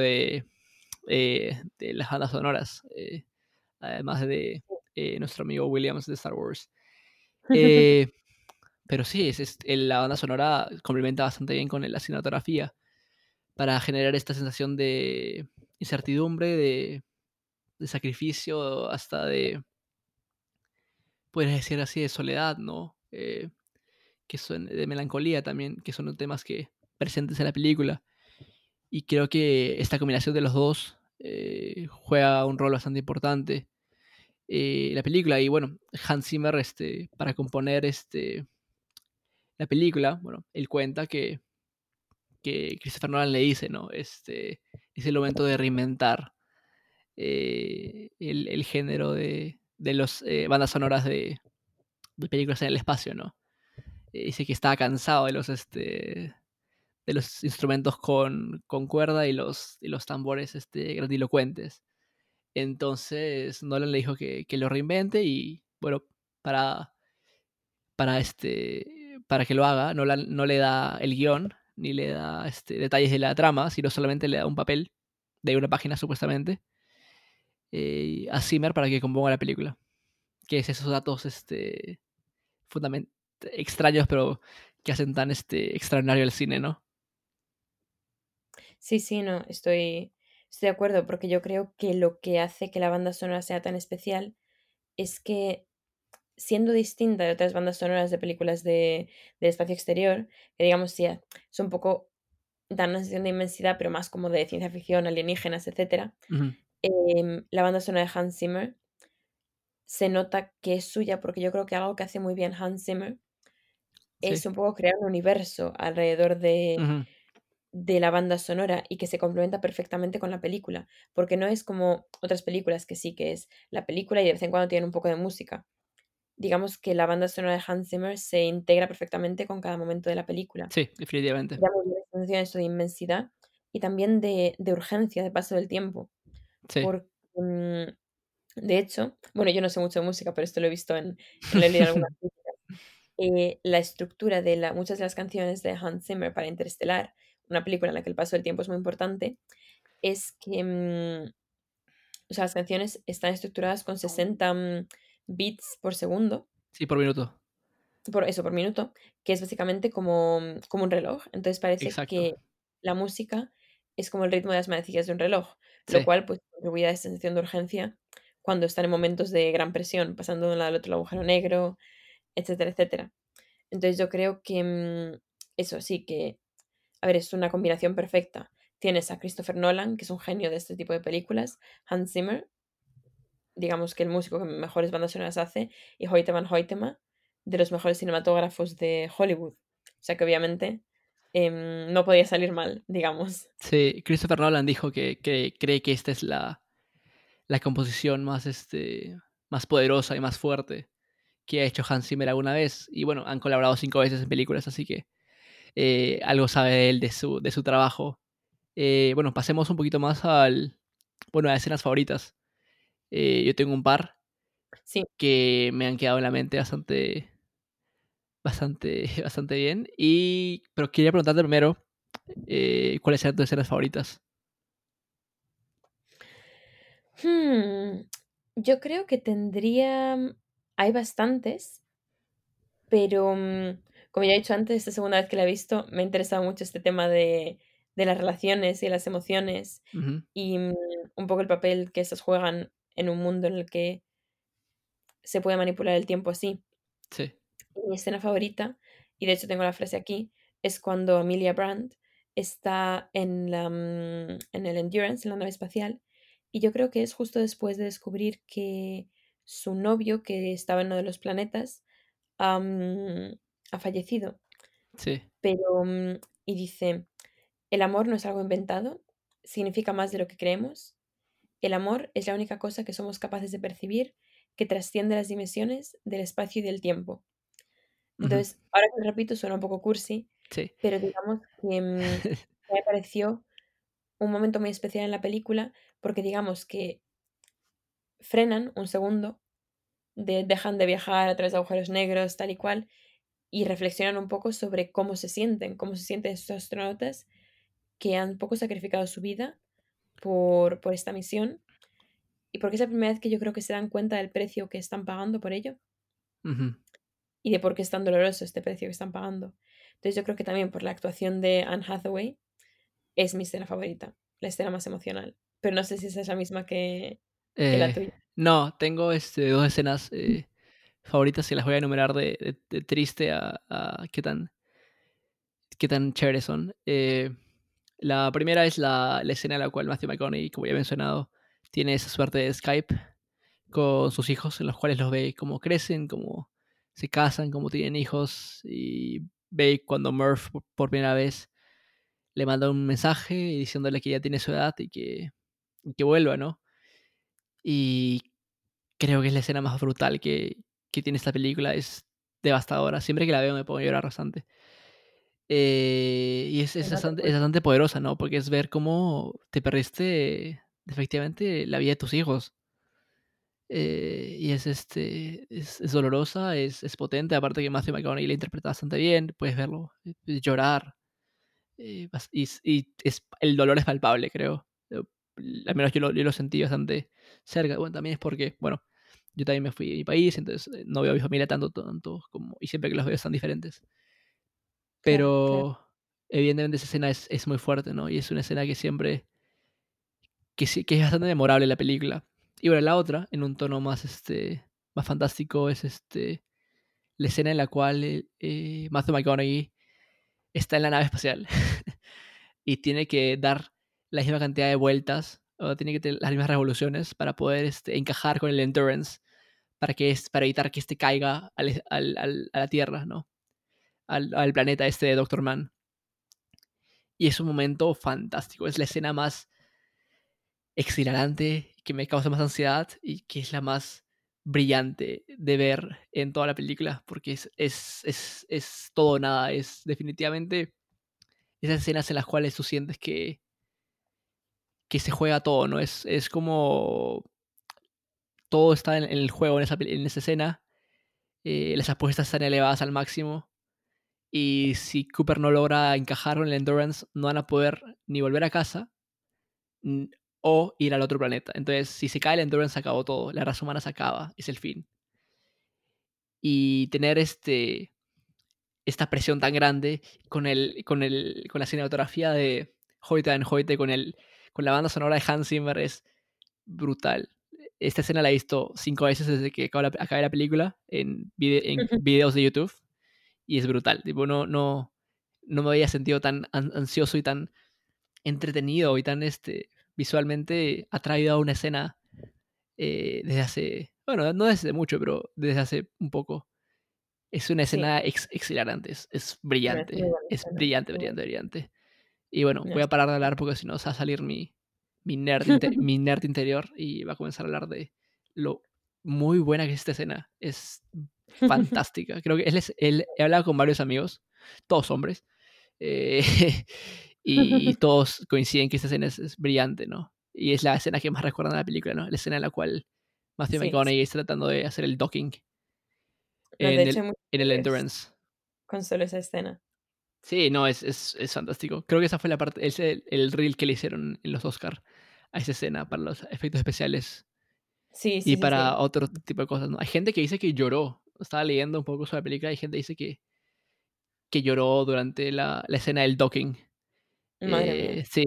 de las bandas sonoras, además de nuestro amigo Williams de Star Wars. Eh, pero sí, la banda sonora complementa bastante bien con la cinematografía para generar esta sensación de incertidumbre, de sacrificio, hasta podrías decir así, de soledad, ¿no? Que son de melancolía también, que son temas que presentes en la película. Y creo que esta combinación de los dos juega un rol bastante importante en la película. Y bueno, Hans Zimmer, para componer la película, bueno, él cuenta que Christopher Nolan le dice, ¿no? Es el momento de reinventar el género de las bandas sonoras de películas en el espacio, ¿no? Dice que estaba cansado de los instrumentos con cuerda y los tambores grandilocuentes. Entonces Nolan le dijo que lo reinvente y bueno, para, para que lo haga, Nolan no le da el guión ni le da detalles de la trama, sino solamente le da un papel de una página supuestamente a Zimmer para que componga la película. Que es esos datos fundament- extraños, pero que hacen tan extraordinario el cine, ¿no?
sí, sí, no, estoy de acuerdo, porque yo creo que lo que hace que la banda sonora sea tan especial es que, siendo distinta de otras bandas sonoras de películas del espacio exterior, que digamos, sí, es un poco, dan una sensación de inmensidad, pero más como de ciencia ficción, alienígenas, etcétera.
Ujú.
La banda sonora de Hans Zimmer se nota que es suya, porque yo creo que algo que hace muy bien Hans Zimmer
Sí.
es un poco crear un universo alrededor
Ujú.
de la banda sonora y que se complementa perfectamente con la película, porque no es como otras películas que sí que es la película y de vez en cuando tienen un poco de música. digamos que la banda sonora de Hans Zimmer se integra perfectamente con cada momento de la película.
Sí, definitivamente.
Da muy bien esta sensación eso de inmensidad y también de urgencia, de paso del tiempo.
Sí.
Porque, de hecho, bueno, yo no sé mucho de música, pero esto lo he visto lo he leído en algunas críticas. La estructura de muchas de las canciones de Hans Zimmer para Interestelar, una película en la que el paso del tiempo es muy importante, es que, o sea, las canciones están estructuradas con 60, beats por segundo,
Sí, por minuto.
por minuto, que es básicamente como un reloj. Entonces parece
Exacto.
que la música es como el ritmo de las manecillas de un reloj, lo
Sí.
cual, pues, contribuye a esa sensación de urgencia cuando están en momentos de gran presión, pasando de un lado al otro el agujero negro, etcétera, etcétera. Entonces yo creo que, eso sí que, a ver, es una combinación perfecta. Tienes a Christopher Nolan, que es un genio de este tipo de películas, Hans Zimmer, digamos que el músico que mejores bandas sonoras hace, y Hoyte van Hoytema, de los mejores cinematógrafos de Hollywood. O sea que obviamente no podía salir mal, digamos.
Sí, Christopher Nolan dijo que cree que esta es la composición más, más poderosa y más fuerte que ha hecho Hans Zimmer alguna vez. Y bueno, han colaborado 5 veces en películas, así que algo sabe él de su trabajo. Bueno, pasemos un poquito más bueno, a escenas favoritas. Yo tengo un par
Sí.
que me han quedado en la mente bastante bien. Pero quería preguntarte primero, ¿cuáles eran tus escenas favoritas?
Hmm, yo creo que hay bastantes, pero, como ya he dicho antes, esta segunda vez que la he visto, me ha interesado mucho este tema de las relaciones y las emociones
Ujú,
y, un poco el papel que estas juegan en un mundo en el que se puede manipular el tiempo así.
sí,
Mi escena favorita, y de hecho tengo la frase aquí, es cuando Amelia Brandt está en el Endurance, en la nave espacial, y yo creo que es justo después de descubrir que su novio, que estaba en uno de los planetas, ha fallecido.
sí.
Pero, y dice: "El amor no es algo inventado, significa más de lo que creemos. El amor es la única cosa que somos capaces de percibir que trasciende las dimensiones del espacio y del tiempo".
Ujú,
Entonces, ahora que lo repito, suena un poco cursi,
sí.
pero digamos que, me pareció un momento muy especial en la película, porque digamos que frenan un segundo, dejan de viajar a través de agujeros negros, tal y cual, y reflexionan un poco sobre cómo se sienten estos astronautas que han un poco sacrificado su vida por esta misión, y porque es la primera vez que yo creo que se dan cuenta del precio que están pagando por ello,
Ujú.
y de por qué es tan doloroso este precio que están pagando. Entonces, yo creo que también por la actuación de Anne Hathaway es mi escena favorita, la escena más emocional, pero no sé si esa es la misma que la tuya.
No, tengo 2 escenas favoritas y las voy a enumerar de triste a qué tan chéveres son. La primera es la escena en la cual Matthew McConaughey, como ya he mencionado, tiene esa suerte de Skype con sus hijos, en los cuales los ve cómo crecen, cómo se casan, cómo tienen hijos, y ve cuando Murph por primera vez le manda un mensaje diciéndole que ya tiene su edad y que vuelva, ¿no? Y creo que es la escena más brutal que tiene esta película, es devastadora. Siempre que la veo me pongo a llorar bastante. Y es
Además de
es
culpa.
bastante poderosa, ¿no? Porque es ver cómo te perdiste efectivamente la vida de tus hijos. Y es dolorosa, es potente, aparte que Matthew McConaughey la interpreta bastante bien, puedes verlo, llorar, el dolor es palpable, creo. Al menos yo lo sentí bastante cerca. Bueno, también es porque, bueno, yo también me fui de mi país, entonces no veo a mi familia tanto como, y siempre que los veo están diferentes.
Claro, claro,
Pero evidentemente esa escena es muy fuerte, ¿no? Y es una escena que siempre, que sí, que es bastante memorable en la película. Y bueno, la otra, en un tono más, más fantástico, es la escena en la cual Matthew McConaughey está en la nave espacial y tiene que dar la misma cantidad de vueltas, o tiene que tener las mismas revoluciones para poder encajar con el Endurance, para evitar que caiga a la Tierra, ¿no? Al planeta de Doctor Man. Y es un momento fantástico, es la escena más exhilarante, que me causa más ansiedad y que es la más brillante de ver en toda la película, porque es todo o nada, es definitivamente esas escenas en las cuales tú sientes que se juega todo, ¿no? Es como todo está en el juego en esa escena, las apuestas están elevadas al máximo, y si Cooper no logra encajar con el Endurance, no van a poder ni volver a casa mm, o ir al otro planeta. Entonces, si se cae el Endurance, se acabó todo. La raza humana se acaba, es el fin. Y tener esta presión tan grande con la cinematografía de Hoyte and Hoyte, con la banda sonora de Hans Zimmer, es brutal. Esta escena la he visto 5 veces desde que acabé la película en videos de YouTube y es brutal. Tipo, no me había sentido tan ansioso y tan entretenido y tan visualmente atraído a una escena desde hace, bueno, no desde mucho, pero desde hace un poco. Es una
Sí,
escena exhilarante, es
no, es muy
brillante,
buena
es
escena,
brillante,
muy buena.
brillante, brillante. Y bueno,
No,
voy a parar de hablar porque si no se va a salir mi nerd interior y va a comenzar a hablar de lo muy buena que es esta escena. Es fantástica. Creo que he hablado con varios amigos, todos hombres, eh, y todos coinciden que esta escena es brillante, ¿no? Y es la escena que más recuerdan de la película, ¿no? La escena en la cual Matthew
Sí, sí.
McConaughey está tratando de hacer el docking
No, de
en
hecho,
el,
hay muchos
en el
trailers
Endurance.
con solo esa escena.
Sí, no, es fantástico. Creo que esa fue la parte, es el reel que le hicieron en los Oscar a esa escena para los efectos especiales
Sí,
y
sí, sí,
para
sí.
otro tipo de cosas, ¿no? Hay gente que dice que lloró. Estaba leyendo un poco sobre la película, hay gente que dice que lloró durante la escena del docking.
Madre mía.
Sí,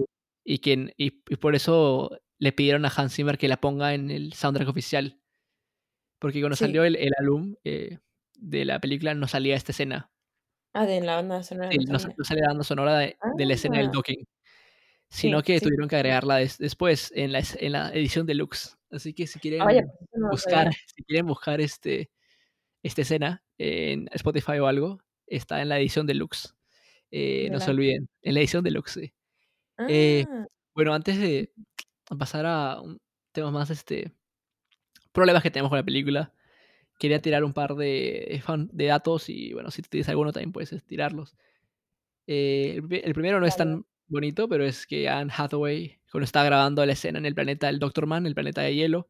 y por eso le pidieron a Hans Zimmer que la ponga en el soundtrack oficial, porque cuando
Sí.
salió el álbum de la película no salía esta escena.
Ah, de la banda sonora
Sí,
no
no,
salía.
no salía la banda sonora de la escena del
Ah,
docking. Sino
sí,
que
sí.
tuvieron que agregarla después en la edición deluxe. Así que
Ah, vaya, pues eso no lo
buscar,
sabía.
si quieren buscar esta escena en Spotify o algo, está en la edición deluxe.
De
No se
la
olviden, en la edición deluxe, sí. Eh,
ah,
bueno, antes de pasar a un temas más, problemas que tenemos con la película, quería tirar un par de datos y, bueno, si tienes alguno también puedes tirarlos. El primero no es
vale.
tan bonito, pero es que Anne Hathaway, cuando estaba grabando la escena en el planeta del Doctor Man, el planeta de hielo,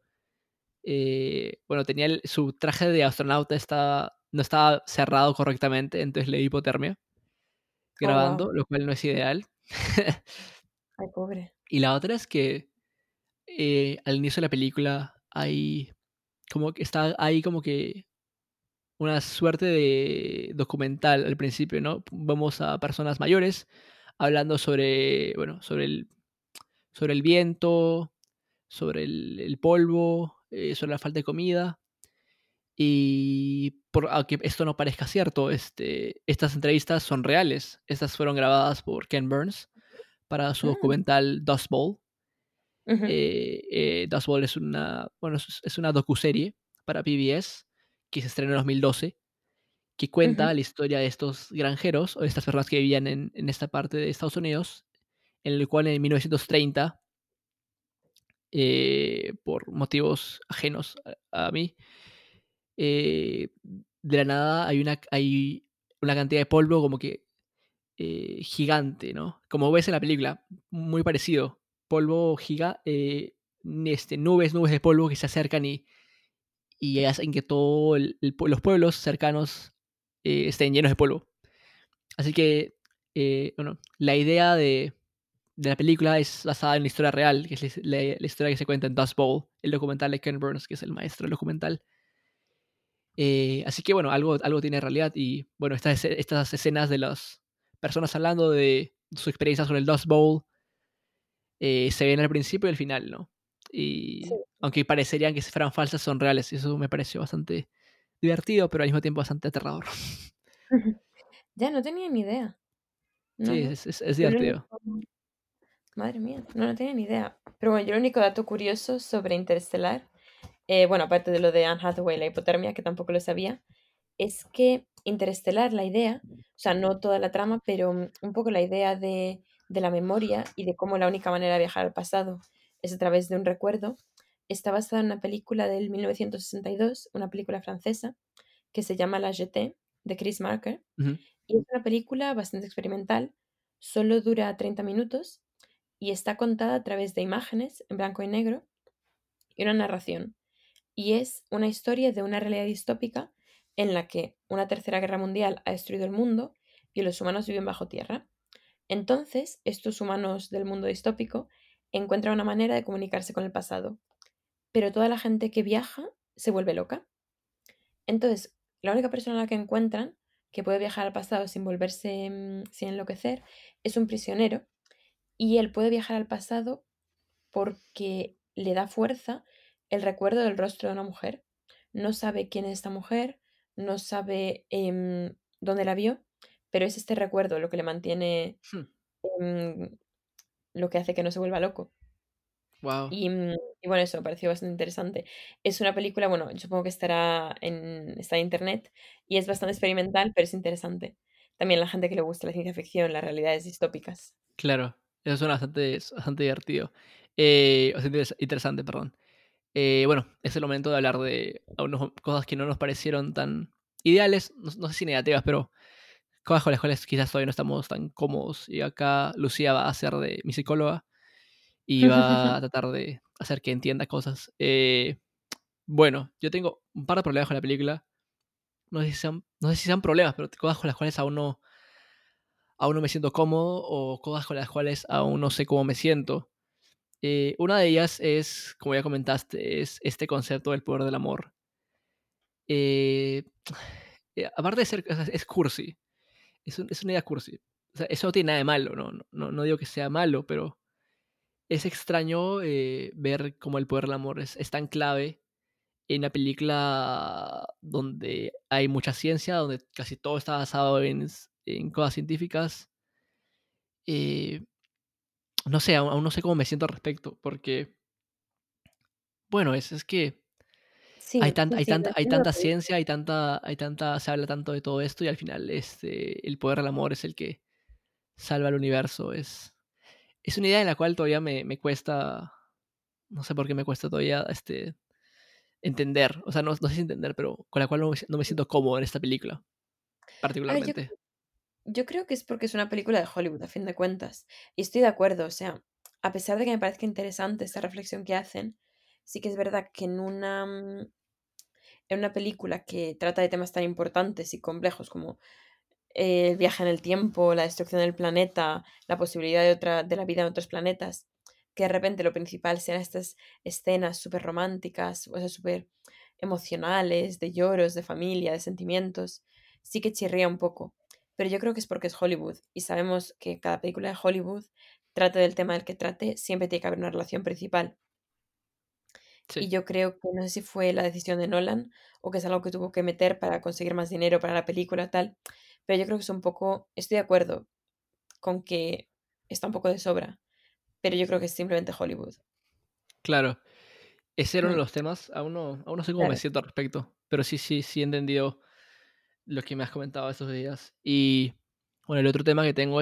bueno, tenía su traje de astronauta no estaba cerrado correctamente, entonces le dio hipotermia
Oh, wow.
grabando, lo cual no es ideal.
Ay, pobre.
Y la otra es que al inicio de la película hay como que una suerte de documental al principio, ¿no? Vemos a personas mayores hablando bueno, sobre el viento, sobre el polvo, sobre la falta de comida. Y aunque esto no parezca cierto, estas entrevistas son reales. Estas fueron grabadas por Ken Burns para su
Mm,
documental Dust Bowl.
ujú,
Dust Bowl bueno, es una docuserie para PBS que se estrenó en 2012, que cuenta
ujú,
la historia de estos granjeros o de estas personas que vivían en esta parte de Estados Unidos, en el cual en 1930 por motivos ajenos a mí, de la nada hay una cantidad de polvo como que gigante, ¿no? Como ves en la película, muy parecido. Polvo nubes de polvo que se acercan y hacen que todos los pueblos cercanos estén llenos de polvo. Así que, bueno, la idea de la película es basada en la historia real, que es la historia que se cuenta en Dust Bowl, el documental de Ken Burns, que es el maestro del documental. Así que bueno, algo tiene realidad y bueno, estas escenas de las personas hablando de sus experiencias con el Dust Bowl se ven al principio y al final, ¿no?
sí.
Y aunque parecerían que si fueran falsas, son reales y eso me pareció bastante divertido, pero al mismo tiempo bastante aterrador.
Ya no tenía ni idea. No,
Sí,
no.
es
Yo lo
divertido.
único madre mía, no, no tenía ni idea. Pero bueno, yo el único dato curioso sobre Interestelar, bueno, aparte de lo de Anne Hathaway, la hipotermia, que tampoco lo sabía, es que Interestelar, la idea, o sea, no toda la trama, pero un poco la idea de la memoria y de cómo la única manera de viajar al pasado es a través de un recuerdo, está basada en una película del 1962, una película francesa, que se llama La Jetée, de Chris Marker.
Ujú.
Y es una película bastante experimental, solo dura 30 minutos y está contada a través de imágenes en blanco y negro y una narración. Y es una historia de una realidad distópica en la que una tercera guerra mundial ha destruido el mundo y los humanos viven bajo tierra. Entonces, estos humanos del mundo distópico encuentran una manera de comunicarse con el pasado, pero toda la gente que viaja se vuelve loca. Entonces, la única persona a la que encuentran que puede viajar al pasado sin volverse, sin enloquecer, es un prisionero, y él puede viajar al pasado porque le da fuerza el recuerdo del rostro de una mujer. No sabe quién es esta mujer, no sabe dónde la vio, pero es este recuerdo lo que le mantiene, em, lo que hace que no se vuelva loco.
Wow.
Y bueno, eso me pareció bastante interesante. Es una película, bueno, yo supongo que está en internet y es bastante experimental, pero es interesante. También la gente que le gusta la ciencia ficción, las realidades distópicas.
Claro, eso suena bastante divertido. O sea, interesante, perdón. Bueno, es el momento de hablar de algunas cosas que no nos parecieron tan ideales, no sé si negativas, pero cosas con las cuales quizás todavía no estamos tan cómodos. Y acá Lucía va a ser de mi psicóloga y va a tratar de hacer que entienda cosas. Bueno, yo tengo un par de problemas con la película. No sé si sean problemas, pero cosas con las cuales aún no me siento cómodo o cosas con las cuales aún no sé cómo me siento. Una de ellas es, como ya comentaste, es este concepto del poder del amor. Eh, aparte de ser, o sea, es cursi, es una idea cursi. O sea, eso no tiene nada de malo, no digo que sea malo, pero es extraño ver cómo el poder del amor es tan clave en una película donde hay mucha ciencia, donde casi todo está basado en cosas científicas. Eh, no sé, aún no sé cómo me siento al respecto, porque, bueno, es que hay
Sí,
tanta
sí,
hay
sí,
tanta hay
entiendo lo
tanta
que dices.
ciencia, hay tanta se habla tanto de todo esto, y al final, el poder del amor es el que salva al universo. Es una idea en la cual todavía me cuesta, no sé por qué me cuesta todavía, entender. O sea, no sé si entender, pero con la cual no me siento cómodo en esta película,
A ver,
particularmente.
yo creo que es porque es una película de Hollywood, a fin de cuentas. Y estoy de acuerdo, o sea, a pesar de que me parezca interesante esta reflexión que hacen, sí que es verdad que en una película que trata de temas tan importantes y complejos como el viaje en el tiempo, la destrucción del planeta, la posibilidad de la vida en otros planetas, que de repente lo principal sean estas escenas súper románticas, o sea, súper emocionales, de lloros, de familia, de sentimientos, sí que chirría un poco. Pero yo creo que es porque es Hollywood y sabemos que cada película de Hollywood, trate del tema del que trate, siempre tiene que haber una relación principal. Y
Sí,
yo creo que no sé si fue la decisión de Nolan o que es algo que tuvo que meter para conseguir más dinero para la película, tal. Pero yo creo que es un poco, estoy de acuerdo con que está un poco de sobra, pero yo creo que es simplemente Hollywood.
claro. Ese era uno de
Mm,
los temas. Aún no sé cómo me
claro.
siento al respecto, pero sí he entendido lo que me has comentado estos días. Y, bueno, el otro tema que tengo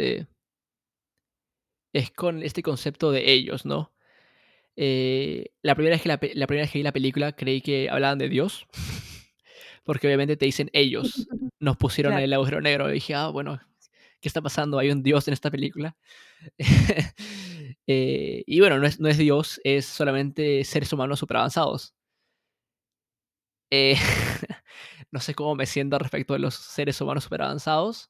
es con este concepto de ellos, ¿no? La primera vez que vi la película creí que hablaban de Dios, porque obviamente te dicen ellos, nos pusieron
Claro,
el agujero negro, y dije: bueno, ¿qué está pasando? ¿Hay un Dios en esta película? Y bueno, no es Dios, es solamente seres humanos superavanzados. Eh, no sé cómo me siento respecto de los seres humanos superavanzados,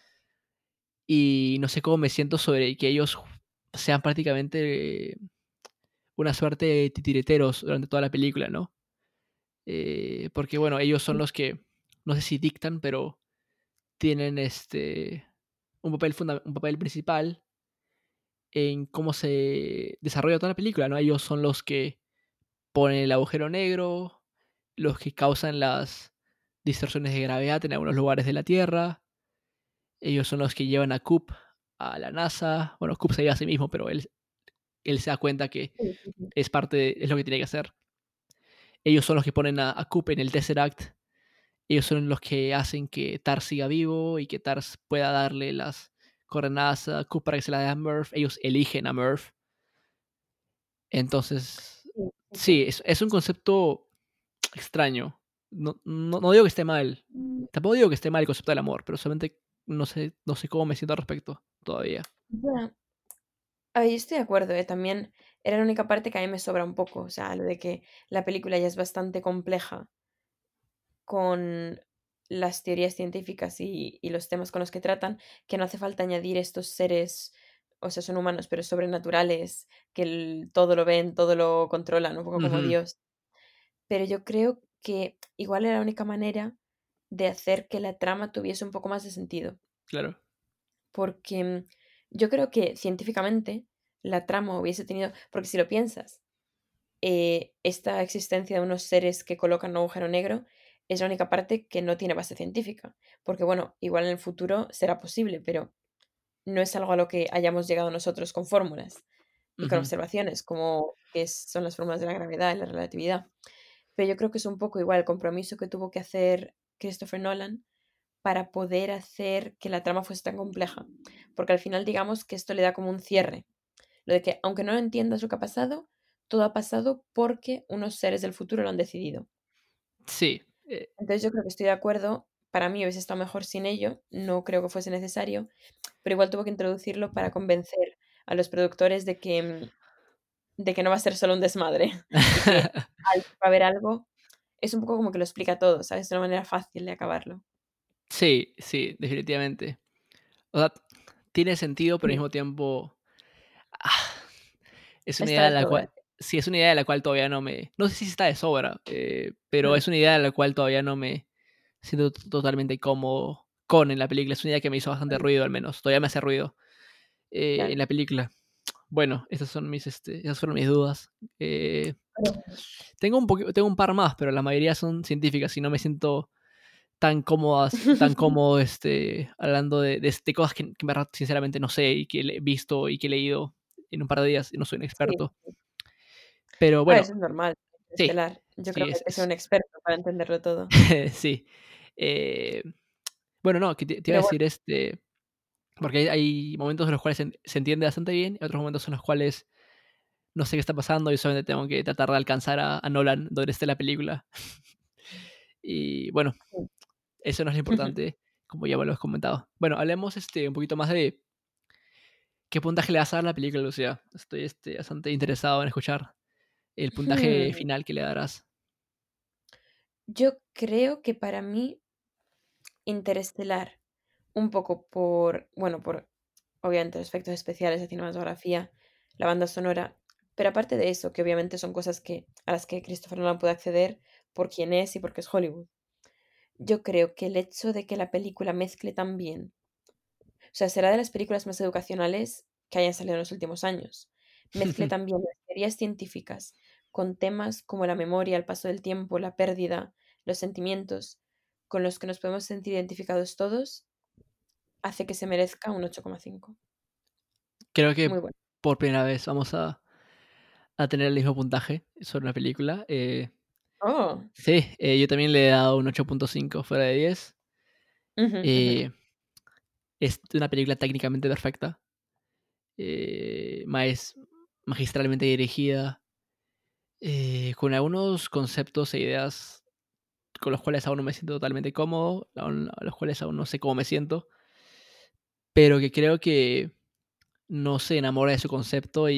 y no sé cómo me siento sobre que ellos sean prácticamente una suerte de titireteros durante toda la película, ¿no? Porque bueno, ellos son los que, no sé si dictan, pero tienen un papel principal en cómo se desarrolla toda la película, ¿no? Ellos son los que ponen el agujero negro, los que causan las distorsiones de gravedad en algunos lugares de la Tierra. Ellos son los que llevan a Coop a la NASA. Bueno, Coop se lleva a sí mismo, pero él se da cuenta que
sí, sí, sí.
es lo que tiene que hacer. Ellos son los que ponen a Coop en el Tesseract. Ellos son los que hacen que Tars siga vivo y que Tars pueda darle las coordenadas a Coop para que se la dé a Murph. Ellos eligen a Murph. Entonces,
Sí,
Sí, es un concepto extraño. No digo que esté mal. Tampoco digo que esté mal el concepto del amor, pero solamente no sé cómo me siento al respecto todavía.
Ya. A ver, yo estoy de acuerdo, también era la única parte que a mí me sobra un poco, o sea, lo de que la película ya es bastante compleja con las teorías científicas y los temas con los que tratan, que no hace falta añadir estos seres, o sea, son humanos, pero sobrenaturales, que todo lo ven, todo lo controlan, un poco como
Ujú,
Dios. Pero yo creo que igual era la única manera de hacer que la trama tuviese un poco más de sentido,
claro.
porque yo creo que científicamente la trama hubiese tenido, porque si lo piensas, esta existencia de unos seres que colocan un agujero negro es la única parte que no tiene base científica. Porque, bueno, igual en el futuro será posible, pero no es algo a lo que hayamos llegado nosotros con fórmulas y con
Ujú.
observaciones, como son las fórmulas de la gravedad y la relatividad. Pero yo creo que es un poco igual el compromiso que tuvo que hacer Christopher Nolan para poder hacer que la trama fuese tan compleja. Porque al final, digamos que esto le da como un cierre, lo de que, aunque no entiendas lo que ha pasado, todo ha pasado porque unos seres del futuro lo han decidido.
Sí,
Entonces yo creo que estoy de acuerdo. Para mí hubiese estado mejor sin ello. No creo que fuese necesario. Pero igual tuvo que introducirlo para convencer a los productores de que no va a ser solo un desmadre. Y que va a haber algo. Es un poco como que lo explica todo, ¿sabes? De una manera fácil de acabarlo.
sí, sí, definitivamente. O sea, tiene sentido, pero al
Mm.
mismo tiempo, ah, es una
Está
idea de
de
la
sobra.
cual sí, es una idea de la cual todavía no sé si está de sobra, pero
Mm,
es una idea de la cual todavía no me siento totalmente cómodo con en la película. Es una idea que me hizo bastante
mm,
ruido, al menos. Todavía me hace ruido, en
claro.
la película. Bueno, esas fueron mis dudas.
Pero-
Tengo un par más, pero la mayoría son científicas y no me siento tan cómodo, hablando de cosas que en verdad, sinceramente, no sé y que he visto y que he leído en un par de días y no soy un
Sí.
experto. Pero
A ver,
bueno,
eso es normal.
sí,
Estelar. Yo creo
sí,
que hay que ser un experto para entenderlo todo.
sí. Eh, bueno, no, que te iba a
Pero bueno,
decir, porque hay momentos en los cuales se entiende bastante bien y otros momentos en los cuales no sé qué está pasando y solamente tengo que tratar de alcanzar a Nolan donde esté la película. Y bueno,
sí.
eso no es lo importante, como ya me lo has comentado. Bueno, hablemos, un poquito más de qué puntaje le vas a dar a la película, Lucía. Estoy, bastante interesado en escuchar el puntaje
Hmm,
final que le darás.
Yo creo que para mí Interestelar, un poco por, bueno, por obviamente los efectos especiales, la cinematografía, la banda sonora, pero aparte de eso, que obviamente son cosas a las que Christopher Nolan puede acceder por quién es y porque es Hollywood. Yo creo que el hecho de que la película mezcle tan bien, o sea, será de las películas más educacionales que hayan salido en los últimos años, mezcle también las teorías científicas con temas como la memoria, el paso del tiempo, la pérdida, los sentimientos, con los que nos podemos sentir identificados todos, hace que se merezca un 8,5.
Creo
Muy
que
bueno.
por primera vez vamos a tener el mismo puntaje sobre una película.
Oh,
Sí, yo también le he dado un 8.5 fuera de 10.
ujú, ujú.
Eh, es una película técnicamente perfecta, magistralmente dirigida, con algunos conceptos e ideas con los cuales aún no me siento totalmente cómodo, a los cuales aún no sé cómo me siento, pero que creo que no se enamora de su concepto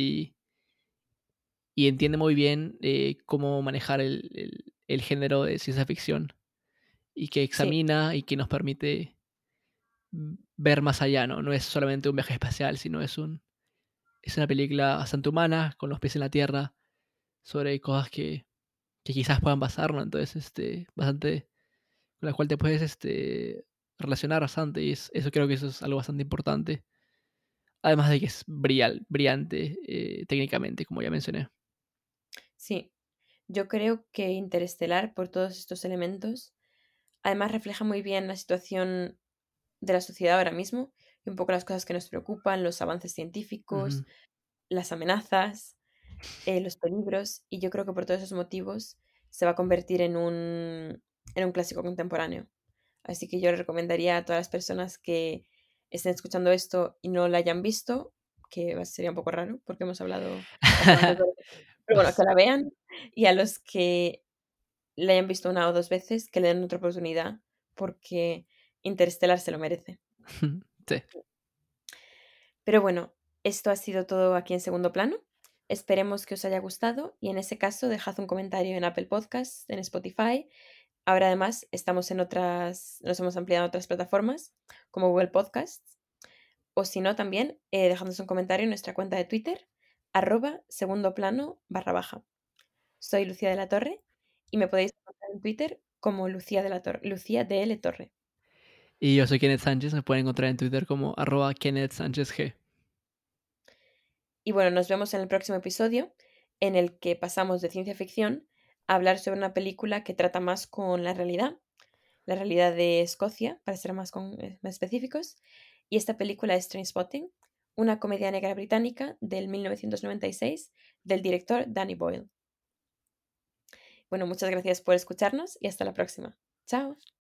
y entiende muy bien, cómo manejar el género de ciencia ficción y que
Sí,
examina y que nos permite ver más allá, ¿no? No es solamente un viaje espacial, sino es una película bastante humana, con los pies en la tierra, sobre cosas que quizás puedan pasar, ¿no? Entonces, bastante con la cual te puedes, relacionar bastante y eso creo que eso es algo bastante importante. Además de que es brillante, técnicamente, como ya mencioné.
sí. Yo creo que Interestelar, por todos estos elementos, además refleja muy bien la situación de la sociedad ahora mismo y un poco las cosas que nos preocupan, los avances científicos,
Ujú.
las amenazas, los peligros, y yo creo que por todos esos motivos se va a convertir en un clásico contemporáneo. Así que yo le recomendaría a todas las personas que estén escuchando esto y no la hayan visto, que sería un poco raro porque hemos hablado básicamente todo. Pero bueno, que la vean, y a los que la hayan visto una o 2 veces, que le den otra oportunidad, porque Interstellar se lo merece.
Sí.
Pero bueno, esto ha sido todo aquí en segundo plano. Esperemos que os haya gustado y en ese caso dejad un comentario en Apple Podcasts, en Spotify. Ahora además estamos en otras, nos hemos ampliado a otras plataformas como Google Podcasts. O si no, también dejadnos un comentario en nuestra cuenta de Twitter, @segundoplano_. Soy Lucía de la Torre y me podéis encontrar en Twitter como Lucía de la Torre, Lucía DL Torre.
Y yo soy Kenneth Sánchez, me pueden encontrar en Twitter como @KennethSánchezG.
Y bueno, nos vemos en el próximo episodio en el que pasamos de ciencia ficción a hablar sobre una película que trata más con la realidad de Escocia, para ser más específicos. Y esta película es Trainspotting, una comedia negra británica del 1996 del director Danny Boyle. Bueno, muchas gracias por escucharnos y hasta la próxima. Chao.